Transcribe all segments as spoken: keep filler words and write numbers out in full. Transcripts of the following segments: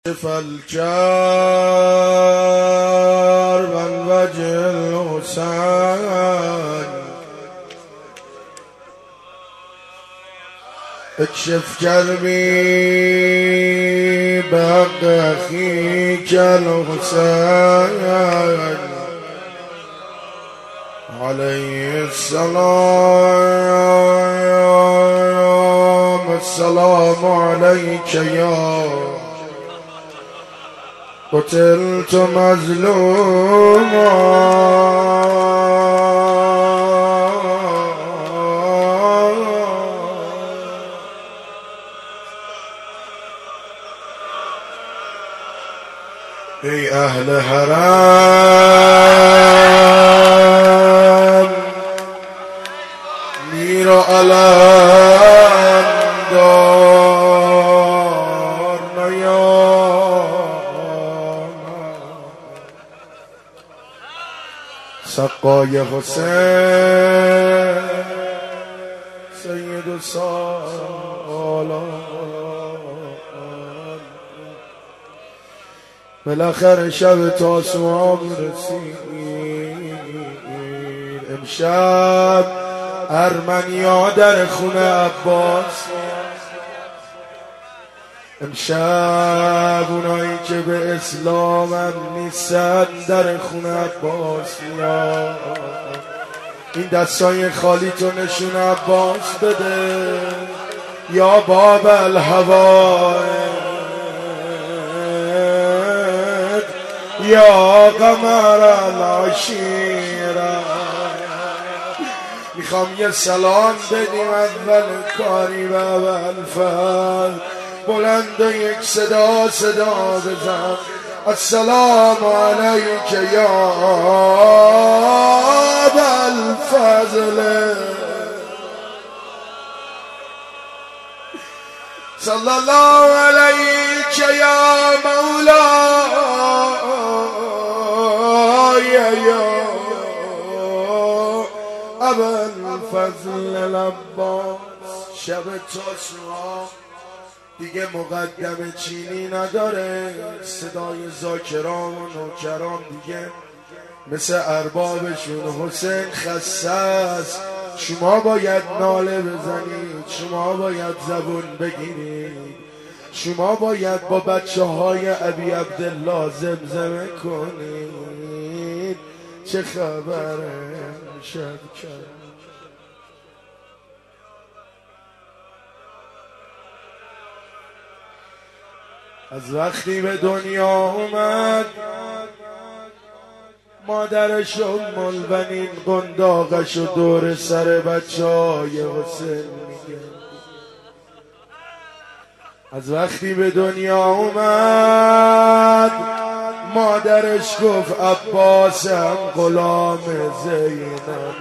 فالجار من وجه الحسين اكشف كربي بحق أخيك الحسين عليه السلام. السلام عليك يا قتلت مظلوما ای اهل حرم میر و علم دار نیام سقای حسین سید السالان. بالاخره شب تاسوعام رسید. امشب ارمنیا در خونه عباس، امشب اونایی که به اسلام هم نیستن در خونه عباس میان. این دستای خالی تو نشون عباس بده یا باب الهوای یا قمر العشیره. میخوام یه سلام بدیم اول کاری و اول فضل بلند و یک صدا صدا بزن. السلام علیک یا ابوالفضل صلی الله علیک یا مولاي یا ابوالفضل العباس. شب تاسوعا دیگه مقدم چینی نداره. صدای ذاکران و نوکران دیگه مثل اربابشون حسین خسته است. شما باید ناله بزنید، شما باید زبون بگیرید، شما باید با بچه های ابی عبدالله زمزمه کنید. چه خبره شب کرد از وقتی به دنیا اومد مادرش ام البنین قنداقش و دور سر بچه های حسین میگه. از وقتی به دنیا اومد مادرش گفت عباسم غلام زینب.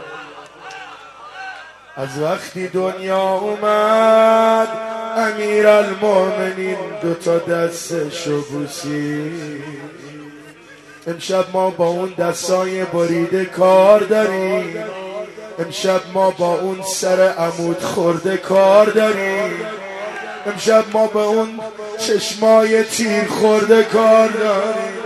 از وقتی دنیا اومد امیر المؤمنین دوتا دستشو بوسید. امشب ما با اون دستای بریده کار داریم، امشب ما با اون سر عمود خورده کار داریم، امشب ما با اون چشمای تیر خورده کار داریم.